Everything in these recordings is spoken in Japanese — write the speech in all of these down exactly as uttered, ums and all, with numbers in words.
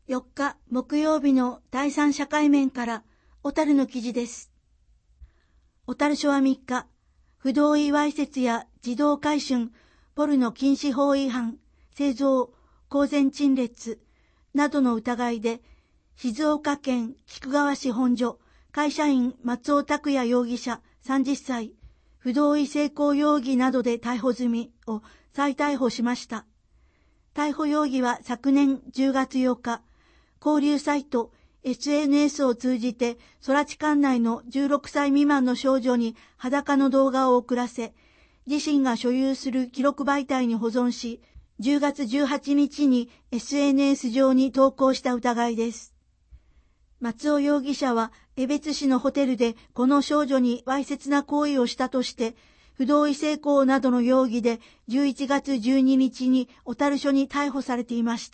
よっか木曜日の第三社会面から小樽の記事です。小樽署はみっか、不同意わいせつや児童買春、ポルノ禁止法違反、製造、公然陳列などの疑いで、静岡県菊川市本所、会社員松尾拓也容疑者さんじゅっさい、不同意性交容疑などで逮捕済みを再逮捕しました。逮捕容疑は昨年じゅうがつようか、交流サイト エスエヌエス を通じて空知管内のじゅうろくさい未満の少女に裸の動画を送らせ、自身が所有する記録媒体に保存し、じゅうがつじゅうはちにちに エスエヌエス 上に投稿した疑いです。松尾容疑者は江別市のホテルでこの少女にわいせつな行為をしたとして、不同意性交などの容疑でじゅういちがつじゅうににちに小樽署に逮捕されていました。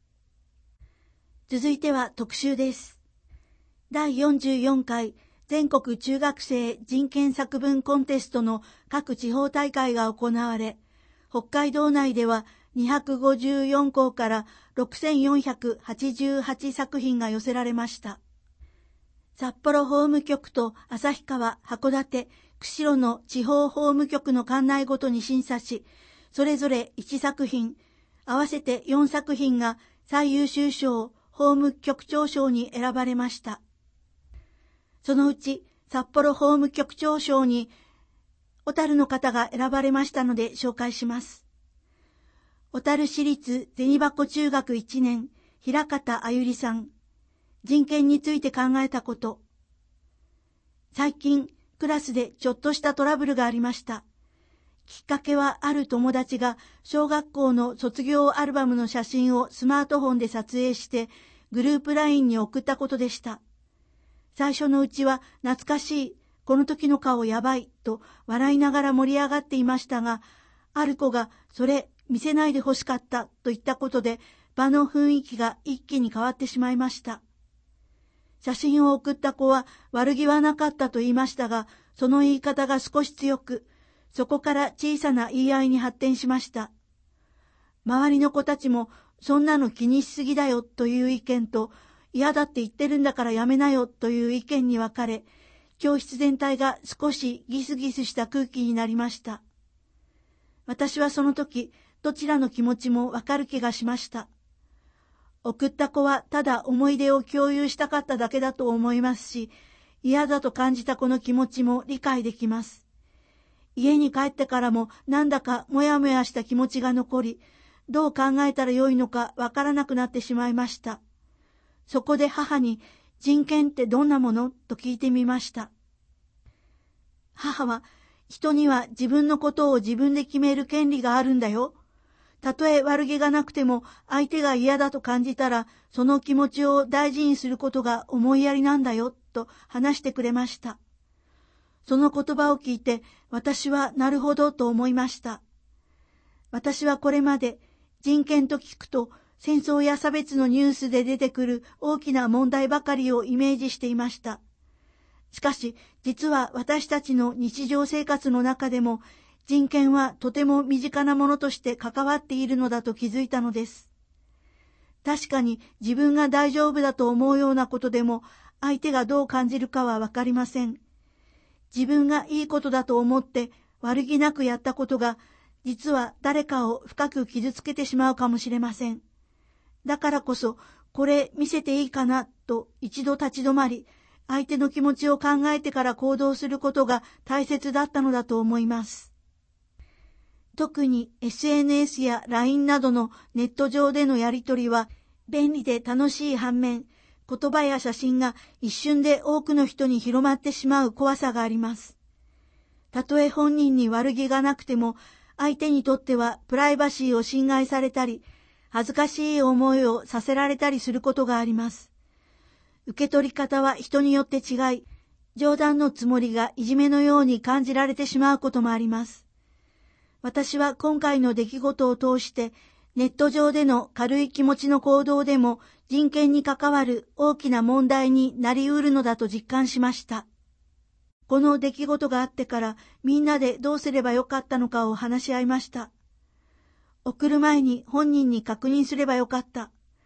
続いては特集です。だいよんじゅうよんかい全国中学生人権作文コンテストの各地方大会が行われ、北海道内ではにひゃくごじゅうよんこうからろくせんよんひゃくはちじゅうはちさくひんが寄せられました。札幌法務局と旭川、函館、釧路の地方法務局の管内ごとに審査し、それぞれいちさくひん、合わせてよんさくひんが最優秀賞、法務局長賞に選ばれました。そのうち札幌法務局長賞に小樽の方が選ばれましたので紹介します。小樽市立銭箱中学いちねん、平方あゆりさん。人権について考えたこと。最近クラスでちょっとしたトラブルがありました。きっかけはある友達が小学校の卒業アルバムの写真をスマートフォンで撮影してグループラインに送ったことでした。最初のうちは懐かしい、この時の顔やばいと笑いながら盛り上がっていましたが、ある子がそれ見せないでほしかったと言ったことで場の雰囲気が一気に変わってしまいました。写真を送った子は悪気はなかったと言いましたが、その言い方が少し強く、そこから小さな言い合いに発展しました。周りの子たちもそんなの気にしすぎだよという意見と、嫌だって言ってるんだからやめなよという意見に分かれ、教室全体が少しギスギスした空気になりました。私はその時、どちらの気持ちも分かる気がしました。送った子はただ思い出を共有したかっただけだと思いますし、嫌だと感じた子の気持ちも理解できます。家に帰ってからもなんだかもやもやした気持ちが残り、どう考えたらよいのかわからなくなってしまいました。そこで母に人権ってどんなものと聞いてみました。母は、人には自分のことを自分で決める権利があるんだよ。たとえ悪気がなくても相手が嫌だと感じたら、その気持ちを大事にすることが思いやりなんだよと話してくれました。その言葉を聞いて私はなるほどと思いました。私はこれまで人権と聞くと戦争や差別のニュースで出てくる大きな問題ばかりをイメージしていました。しかし実は私たちの日常生活の中でも人権はとても身近なものとして関わっているのだと気づいたのです。確かに自分が大丈夫だと思うようなことでも相手がどう感じるかはわかりません。自分がいいことだと思って悪気なくやったことが実は誰かを深く傷つけてしまうかもしれません。だからこそこれ見せていいかなと一度立ち止まり相手の気持ちを考えてから行動することが大切だったのだと思います。特に エスエヌエス や ライン などのネット上でのやり取りは便利で楽しい反面、言葉や写真が一瞬で多くの人に広まってしまう怖さがあります。たとえ本人に悪気がなくても、相手にとってはプライバシーを侵害されたり、恥ずかしい思いをさせられたりすることがあります。受け取り方は人によって違い、冗談のつもりがいじめのように感じられてしまうこともあります。私は今回の出来事を通して、ネット上での軽い気持ちの行動でも人権に関わる大きな問題になり得るのだと実感しました。この出来事があってからみんなでどうすればよかったのかを話し合いました。送る前に本人に確認すればよかった。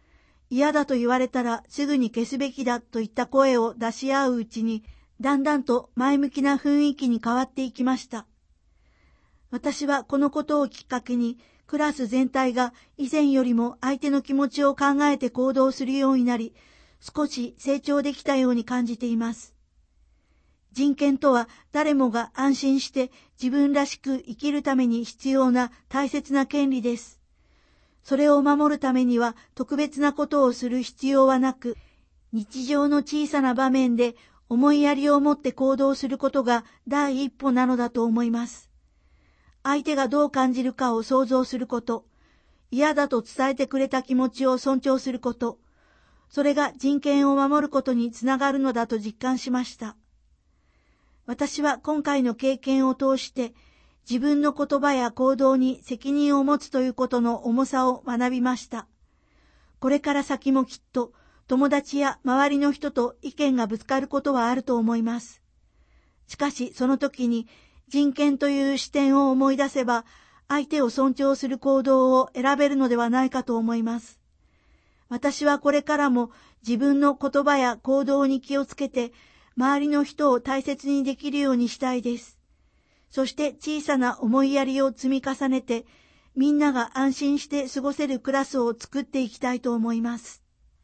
嫌だと言われたらすぐに消すべきだといった声を出し合ううちに、だんだんと前向きな雰囲気に変わっていきました。私はこのことをきっかけに、クラス全体が以前よりも相手の気持ちを考えて行動するようになり、少し成長できたように感じています。人権とは誰もが安心して自分らしく生きるために必要な大切な権利です。それを守るためには特別なことをする必要はなく、日常の小さな場面で思いやりを持って行動することが第一歩なのだと思います。相手がどう感じるかを想像すること、嫌だと伝えてくれた気持ちを尊重すること、それが人権を守ることにつながるのだと実感しました。私は今回の経験を通して自分の言葉や行動に責任を持つということの重さを学びました。これから先もきっと友達や周りの人と意見がぶつかることはあると思います。しかしその時に人権という視点を思い出せば相手を尊重する行動を選べるのではないかと思います。私はこれからも自分の言葉や行動に気をつけて周りの人を大切にできるようにしたいです。そして小さな思いやりを積み重ねて、みんなが安心して過ごせるクラスを作っていきたいと思います。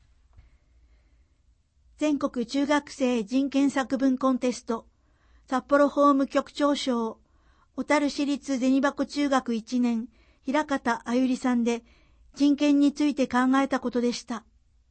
全国中学生人権作文コンテスト、札幌法務局長賞、小樽市立銭箱中学いちねん、平方あゆりさんで、人権について考えたことでした。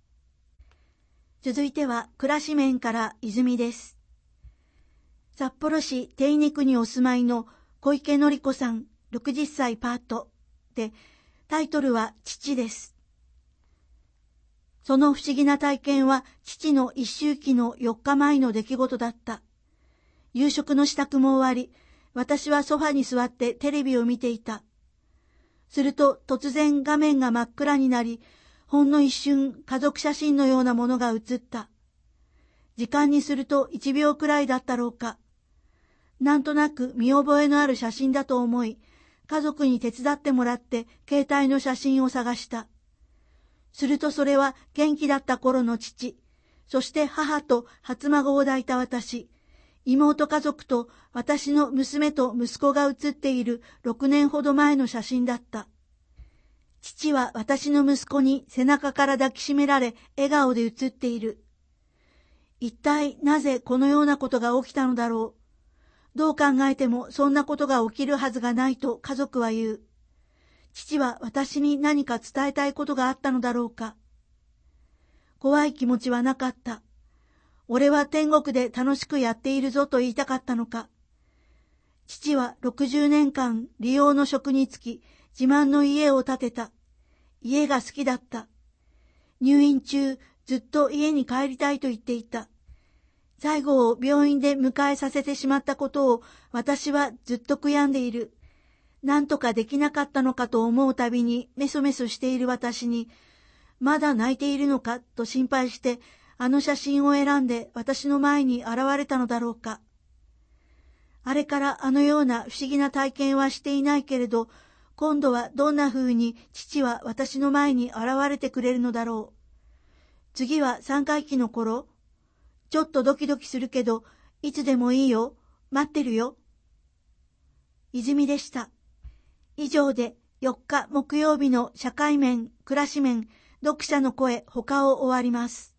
続いては暮らし面から泉です。札幌市手稲区にお住まいの小池典子さん、ろくじゅっさいパートで、タイトルは父です。その不思議な体験は父の一周忌のよっかまえの出来事だった。夕食の支度も終わり、私はソファに座ってテレビを見ていた。すると突然画面が真っ暗になり、ほんの一瞬家族写真のようなものが映った。時間にするといちびょうくらいだったろうか。なんとなく見覚えのある写真だと思い、家族に手伝ってもらって携帯の写真を探した。するとそれは元気だった頃の父、そして母と初孫を抱いた私、妹家族と私の娘と息子が写っているろくねんほど前の写真だった。父は私の息子に背中から抱きしめられ笑顔で写っている。一体なぜこのようなことが起きたのだろう。どう考えてもそんなことが起きるはずがないと家族は言う。父は私に何か伝えたいことがあったのだろうか。怖い気持ちはなかった。俺は天国で楽しくやっているぞと言いたかったのか。父はろくじゅうねんかん利用の職に就き、自慢の家を建てた。家が好きだった。入院中、ずっと家に帰りたいと言っていた。最後を病院で迎えさせてしまったことを私はずっと悔やんでいる。なんとかできなかったのかと思うたびにメソメソしている私に、まだ泣いているのかと心配して、あの写真を選んで私の前に現れたのだろうか。あれからあのような不思議な体験はしていないけれど、今度はどんな風に父は私の前に現れてくれるのだろう。次は三回忌の頃、ちょっとドキドキするけど、いつでもいいよ、待ってるよ。泉でした。以上でよっか木曜日の社会面、暮らし面、読者の声、他を終わります。